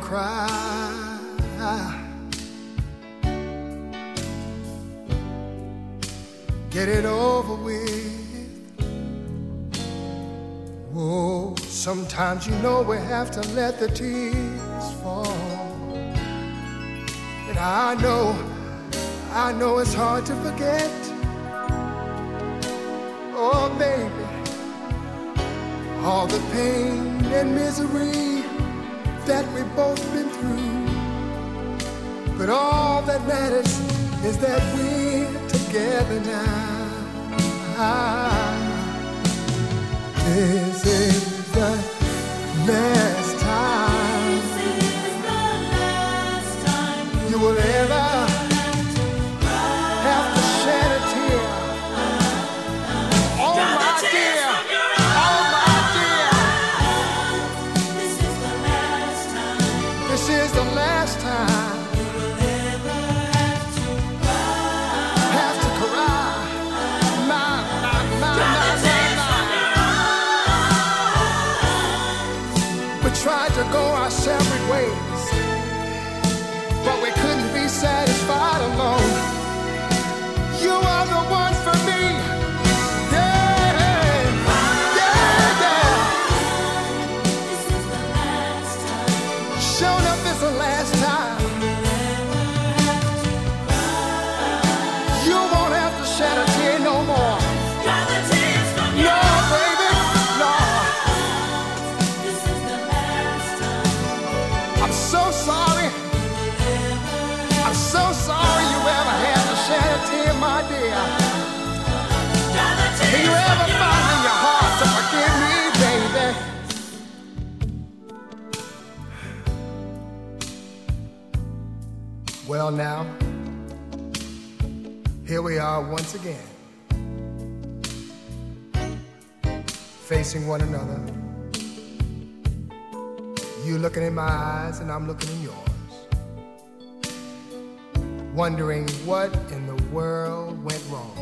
cry. Get it over with. Whoa, sometimes you know we have to let the tears fall. And I know it's hard to forget. Oh, baby, all the pain and misery that we've both been through. But all that matters is that we're together now. This is the last time, you will ever have to shed a tear. Oh my dear, oh my dear, this is the last time. This is the last time. Tried to go our separate ways, but we couldn't be satisfied alone. You are the one for me. Yeah, yeah, yeah. This is the last time. Shown up is the last time. You won't have to shed a tear no more. No, baby, no. I'm so sorry. I'm so sorry you ever had to shed a tear, my dear. Can you ever find in your heart to forgive me, baby? Well, now, here we are once again, facing one another. You looking in my eyes and I'm looking in yours, wondering what in the world went wrong.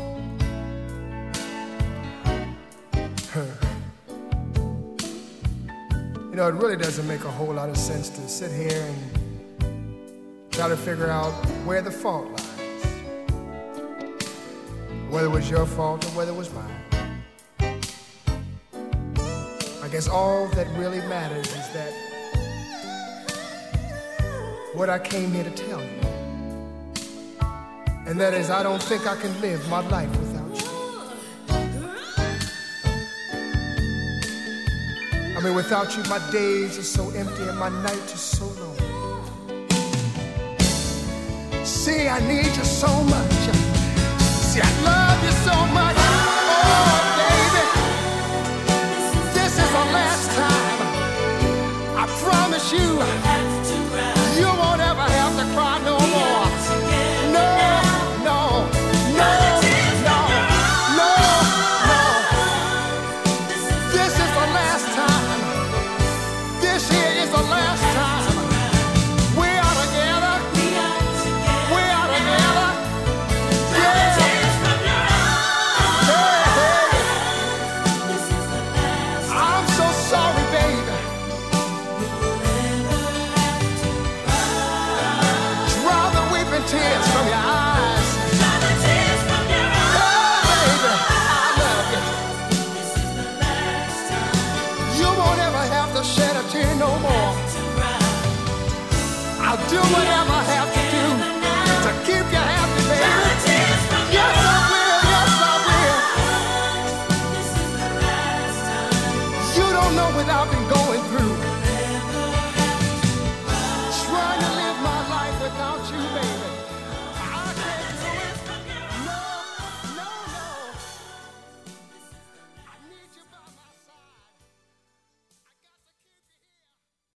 You know, it really doesn't make a whole lot of sense to sit here and try to figure out where the fault lies, whether it was your fault or whether it was mine. I guess all that really matters is that what I came here to tell you, and that is I don't think I can live my life without you. I mean, without you my days are so empty and my nights are so long. See, I need you so much. See, I love you so much.